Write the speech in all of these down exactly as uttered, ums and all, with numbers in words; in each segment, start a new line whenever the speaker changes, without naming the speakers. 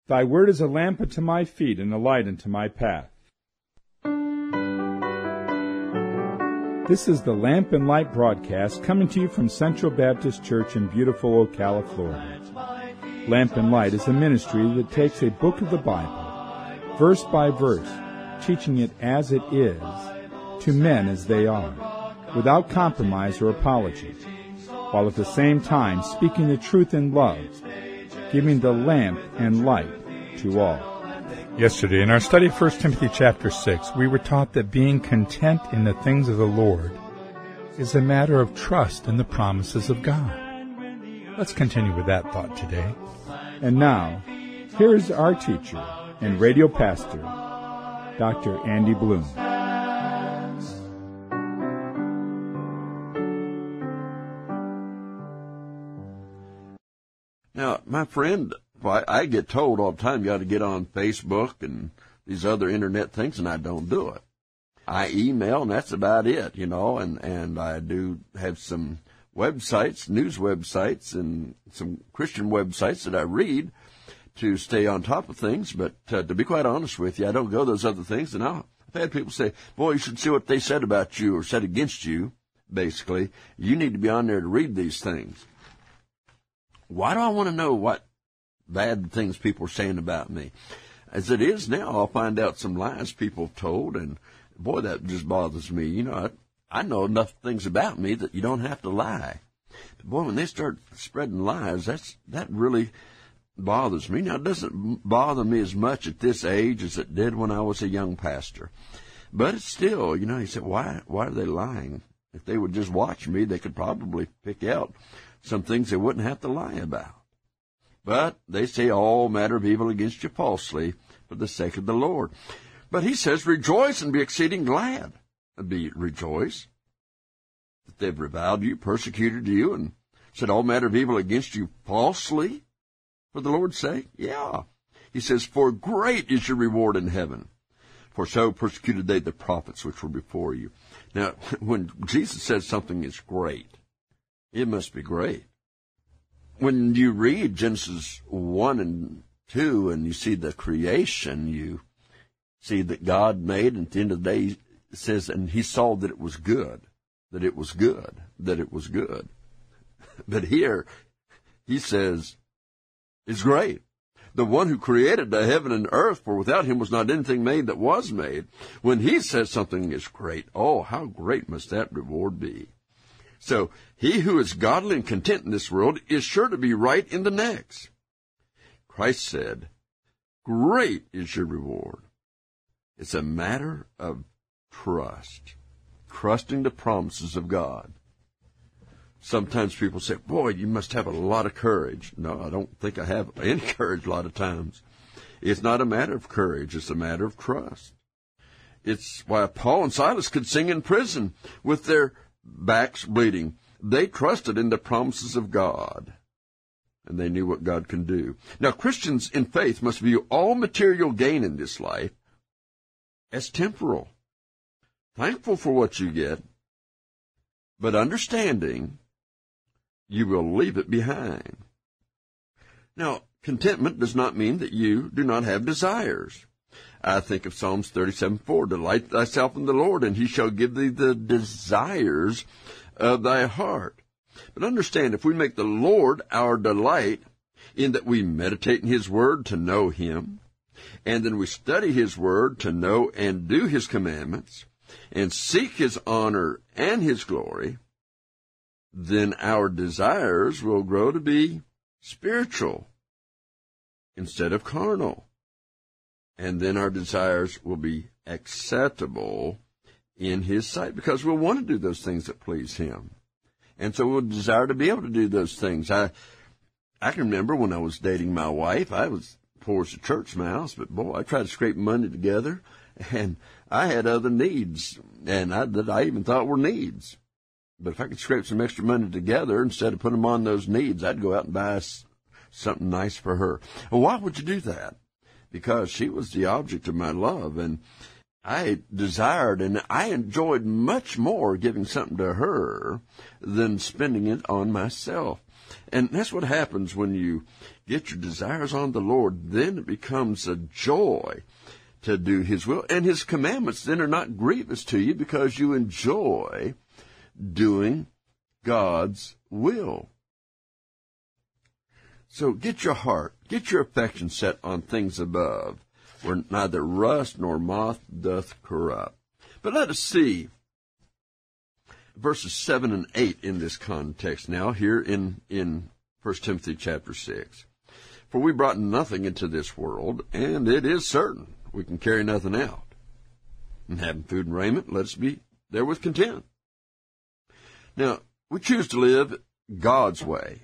Thy word is a lamp unto my feet and a light unto my path. This is the Lamp and Light broadcast coming to you from Central Baptist Church in beautiful Ocala, Florida. Lamp and Light is a ministry that takes a book of the Bible, verse by verse, teaching it as it is, to men as they are, without compromise or apology, while at the same time speaking the truth in love, giving the lamp and light to all. Yesterday, in our study of First Timothy chapter six, we were taught that being content in the things of the Lord is a matter of trust in the promises of God. Let's continue with that thought today. And now, here is our teacher and radio pastor, Doctor Andy Bloom.
Now, my friend, I get told all the time you got to get on Facebook and these other internet things, and I don't do it. I email, and that's about it, you know, and, and I do have some websites, news websites, and some Christian websites that I read to stay on top of things. But uh, to be quite honest with you, I don't go those other things. And I've had people say, boy, you should see what they said about you or said against you, basically. You need to be on there to read these things. Why do I want to know what bad things people are saying about me? As it is now, I'll find out some lies people have told, and boy, that just bothers me. You know, I, I know enough things about me that you don't have to lie. But boy, when they start spreading lies, that's that really bothers me. Now, it doesn't bother me as much at this age as it did when I was a young pastor. But it's still, you know, you say, why, why are they lying? If they would just watch me, they could probably pick out some things they wouldn't have to lie about. But they say all matter of evil against you falsely for the sake of the Lord. But he says, rejoice and be exceeding glad. Be rejoice that they've reviled you, persecuted you, and said all matter of evil against you falsely for the Lord's sake. Yeah. He says, for great is your reward in heaven. For so persecuted they the prophets which were before you. Now, when Jesus says something is great, it must be great. When you read Genesis one and two and you see the creation, you see that God made, and at the end of the day, it says, and he saw that it was good, that it was good, that it was good. But here, he says, it's great. The one who created the heaven and earth, for without him was not anything made that was made. When he says something is great, oh, how great must that reward be? So he who is godly and content in this world is sure to be right in the next. Christ said, great is your reward. It's a matter of trust, trusting the promises of God. Sometimes people say, boy, you must have a lot of courage. No, I don't think I have any courage a lot of times. It's not a matter of courage. It's a matter of trust. It's why Paul and Silas could sing in prison with their backs bleeding. They trusted in the promises of God, and they knew what God can do. Now, Christians in faith must view all material gain in this life as temporal, thankful for what you get, but understanding you will leave it behind. Now, contentment does not mean that you do not have desires. I think of Psalms thirty-seven four, delight thyself in the Lord, and he shall give thee the desires of thy heart. But understand, if we make the Lord our delight, in that we meditate in his word to know him, and then we study his word to know and do his commandments, and seek his honor and his glory, then our desires will grow to be spiritual instead of carnal. And then our desires will be acceptable in his sight, because we'll want to do those things that please him. And so we'll desire to be able to do those things. I I can remember when I was dating my wife, I was poor as a church mouse, but boy, I tried to scrape money together, and I had other needs, and I, that I even thought were needs. But if I could scrape some extra money together, instead of putting them on those needs, I'd go out and buy something nice for her. Well, why would you do that? Because she was the object of my love, and I desired and I enjoyed much more giving something to her than spending it on myself. And that's what happens when you get your desires on the Lord. Then it becomes a joy to do His will. And His commandments then are not grievous to you because you enjoy doing God's will. So get your heart, get your affection set on things above, where neither rust nor moth doth corrupt. But let us see verses seven and eight in this context now, here in, in First Timothy chapter six. For we brought nothing into this world, and it is certain we can carry nothing out. And having food and raiment, let us be therewith content. Now, we choose to live God's way.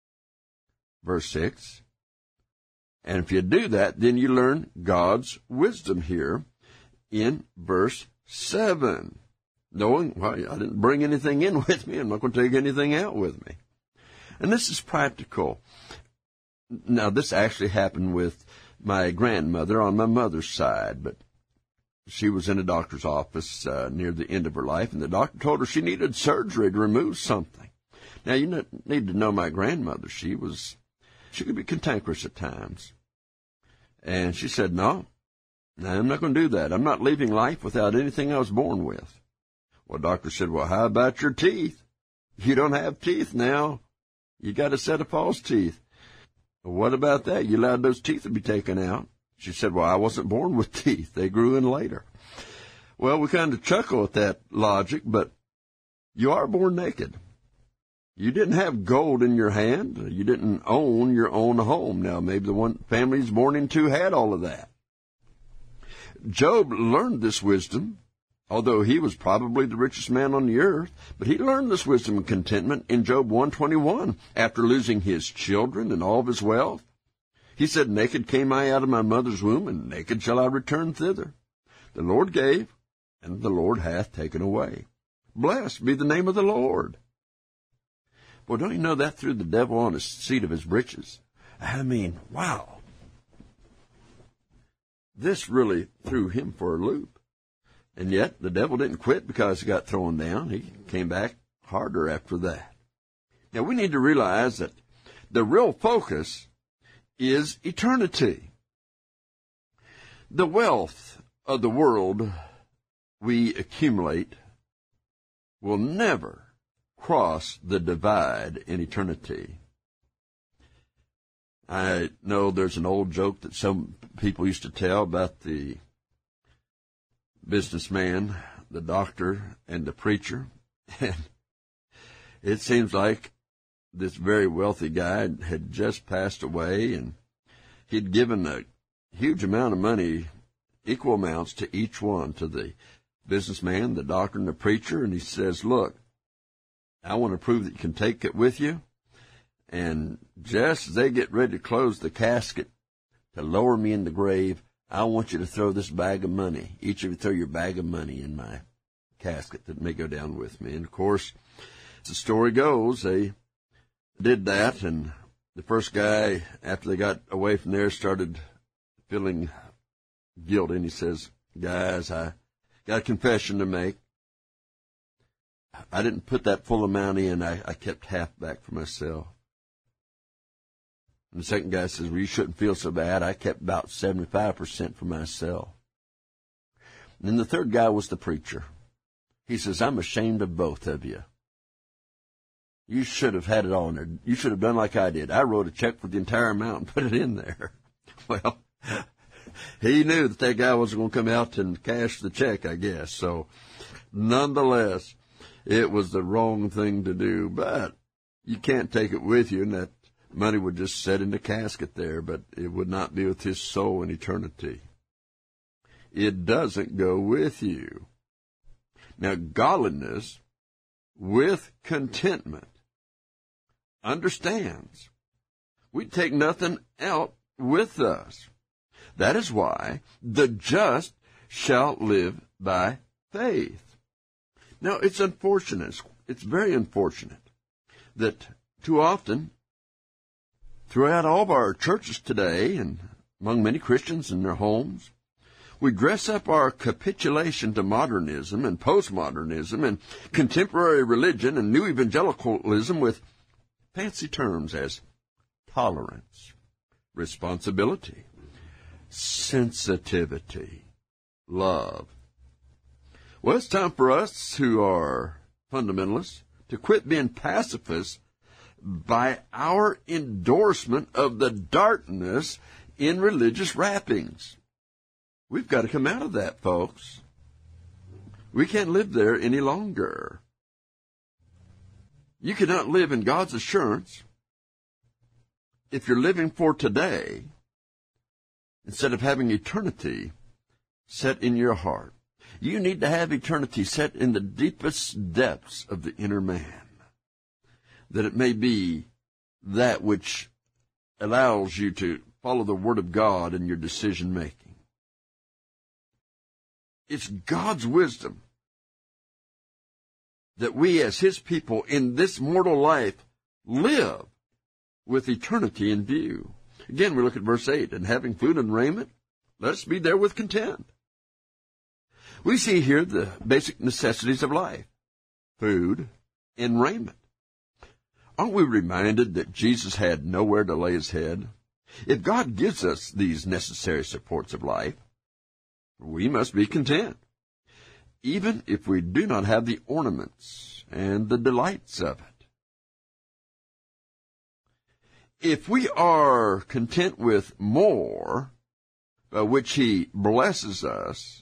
Verse six. And if you do that, then you learn God's wisdom here in verse seven. Knowing, well, I didn't bring anything in with me. I'm not going to take anything out with me. And this is practical. Now, this actually happened with my grandmother on my mother's side, but she was in a doctor's office uh, near the end of her life, and the doctor told her she needed surgery to remove something. Now, you need to know my grandmother. She was, she could be cantankerous at times. And she said, no, I'm not going to do that. I'm not leaving life without anything I was born with. Well, the doctor said, well, how about your teeth? You don't have teeth now. You got a set of false teeth. Well, what about that? You allowed those teeth to be taken out. She said, well, I wasn't born with teeth. They grew in later. Well, we kind of chuckle at that logic, but you are born naked. You didn't have gold in your hand. You didn't own your own home. Now, maybe the one family he's born into had all of that. Job learned this wisdom, although he was probably the richest man on the earth. But he learned this wisdom and contentment in Job one twenty-one. After losing his children and all of his wealth, he said, naked came I out of my mother's womb, and naked shall I return thither. The Lord gave, and the Lord hath taken away. Blessed be the name of the Lord. Well, don't you know that threw the devil on the seat of his breeches? I mean, wow. This really threw him for a loop. And yet, the devil didn't quit because he got thrown down. He came back harder after that. Now, we need to realize that the real focus is eternity. The wealth of the world we accumulate will never cross the divide in eternity. I know there's an old joke that some people used to tell about the businessman, the doctor, and the preacher. And it seems like this very wealthy guy had just passed away, and he'd given a huge amount of money, equal amounts to each one, to the businessman, the doctor, and the preacher. And he says, look, I want to prove that you can take it with you. And just as they get ready to close the casket to lower me in the grave, I want you to throw this bag of money. Each of you throw your bag of money in my casket that may go down with me. And, of course, as the story goes, they did that. And the first guy, after they got away from there, started feeling guilty. And he says, guys, I got a confession to make. I didn't put that full amount in. I, I kept half back for myself. And the second guy says, well, you shouldn't feel so bad. I kept about seventy-five percent for myself. And then the third guy was the preacher. He says, I'm ashamed of both of you. You should have had it all in there. You should have done like I did. I wrote a check for the entire amount and put it in there. Well, he knew that that guy wasn't going to come out and cash the check, I guess. So, nonetheless, it was the wrong thing to do, but you can't take it with you, and that money would just sit in the casket there, but it would not be with his soul in eternity. It doesn't go with you. Now, godliness with contentment understands we take nothing out with us. That is why the just shall live by faith. Now, it's unfortunate, it's very unfortunate that too often throughout all of our churches today and among many Christians in their homes, we dress up our capitulation to modernism and postmodernism and contemporary religion and new evangelicalism with fancy terms as tolerance, responsibility, sensitivity, love. Well, it's time for us who are fundamentalists to quit being pacifists by our endorsement of the darkness in religious wrappings. We've got to come out of that, folks. We can't live there any longer. You cannot live in God's assurance if you're living for today instead of having eternity set in your heart. You need to have eternity set in the deepest depths of the inner man, that it may be that which allows you to follow the Word of God in your decision-making. It's God's wisdom that we as His people in this mortal life live with eternity in view. Again, we look at verse eight, and having food and raiment, let us be there with content. We see here the basic necessities of life, food and raiment. Aren't we reminded that Jesus had nowhere to lay his head? If God gives us these necessary supports of life, we must be content, even if we do not have the ornaments and the delights of it. If we are content with more, by which He blesses us,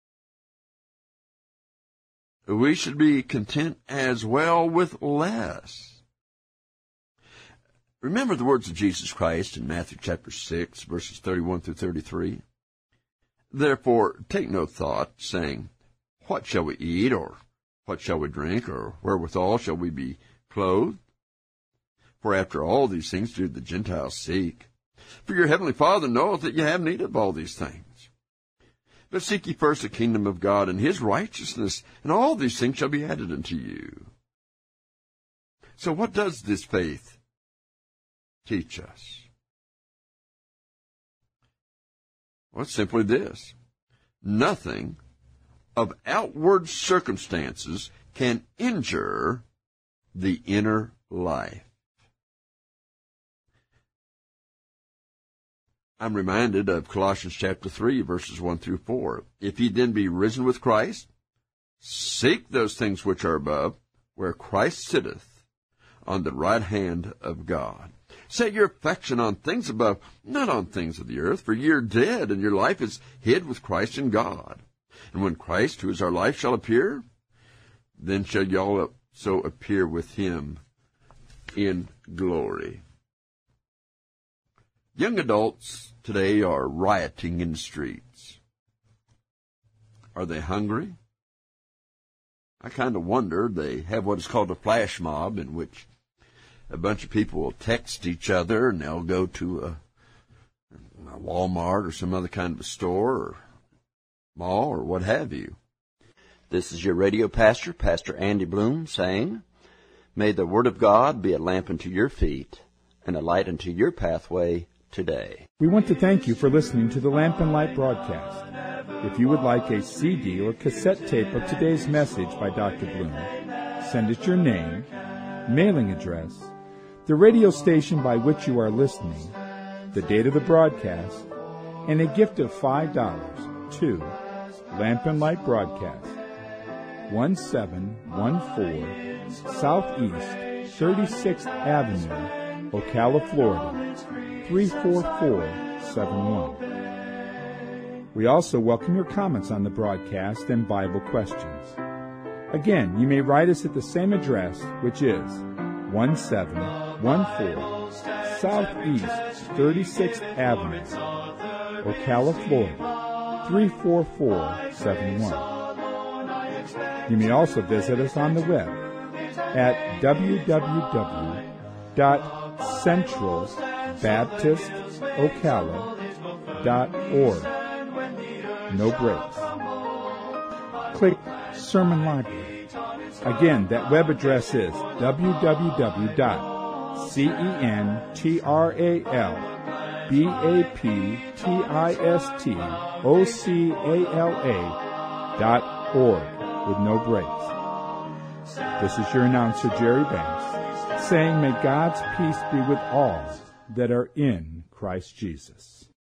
we should be content as well with less. Remember the words of Jesus Christ in Matthew chapter six, verses thirty-one through thirty-three. Therefore, take no thought, saying, what shall we eat, or what shall we drink, or wherewithal shall we be clothed? For after all these things do the Gentiles seek. For your heavenly Father knoweth that ye have need of all these things. But seek ye first the kingdom of God and His righteousness, and all these things shall be added unto you. So what does this faith teach us? Well, it's simply this. Nothing of outward circumstances can injure the inner life. I'm reminded of Colossians chapter three, verses one through four. If ye then be risen with Christ, seek those things which are above, where Christ sitteth on the right hand of God. Set your affection on things above, not on things of the earth, for ye are dead, and your life is hid with Christ in God. And when Christ, who is our life, shall appear, then shall ye also appear with Him in glory. Young adults today are rioting in the streets. Are they hungry? I kind of wonder. They have what is called a flash mob, in which a bunch of people will text each other, and they'll go to a, a Walmart or some other kind of a store or mall or what have you. This is your radio pastor, Pastor Andy Bloom, saying, may the Word of God be a lamp unto your feet and a light unto your pathway today.
We want to thank you for listening to the Lamp and Light broadcast. If you would like a C D or cassette tape of today's message by Doctor Bloom, send us your name, mailing address, the radio station by which you are listening, the date of the broadcast, and a gift of five dollars to Lamp and Light Broadcast, one seven one four Southeast thirty-sixth Avenue, Ocala, Florida, three four four seven one. We also welcome your comments on the broadcast and Bible questions. Again, you may write us at the same address, which is one seven one four Southeast thirty-sixth Avenue, Ocala, Florida, three four four seven one. You may also visit us on the web at w w w dot central baptist ocala dot org. No breaks. Click Sermon Library. Again, that web address is w w w dot central baptist ocala dot org with no breaks. This is your announcer, Jerry Banks, saying, may God's peace be with all that are in Christ Jesus.